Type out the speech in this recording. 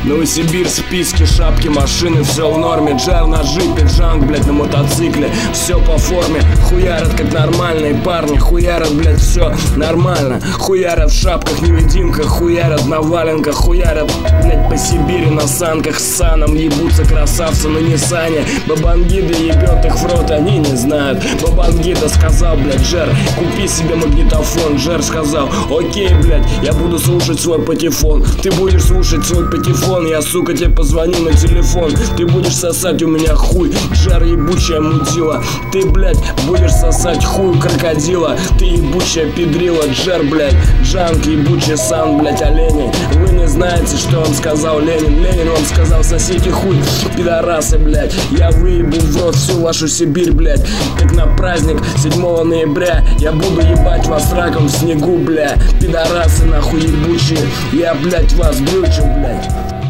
Новосибирск, списки, шапки, машины, все в норме. Джер на джипе, джанг, блядь, на мотоцикле. Все по форме, хуярят как нормальные парни. Хуярят, блядь, все нормально. Хуярят в шапках, невидимках. Хуярят на валенках, хуярят, блядь, по Сибири на санках. С саном ебутся красавцы на Ниссане. Бабангида ебет их в рот, они не знают. Бабангида сказал, блядь, Джер, купи себе магнитофон. Джер сказал, окей, блядь, я буду слушать свой патефон. Ты будешь слушать свой патефон, я, сука, тебе позвоню на телефон. Ты будешь сосать у меня хуй, Джер, ебучая мудила. Ты, блядь, будешь сосать хуй крокодила. Ты ебучая педрила, Джер, блядь, джанк, ебучий сан, блядь, оленей. Вы не знаете, что он сказал Ленин. Ленин вам сказал, сосите хуй, пидорасы, блядь. Я выебу в рот всю вашу Сибирь, блядь. Как на праздник 7 ноября я буду ебать вас раком в снегу, бля. Пидорасы, нахуй ебучие. Я, блядь, вас глючу, блядь.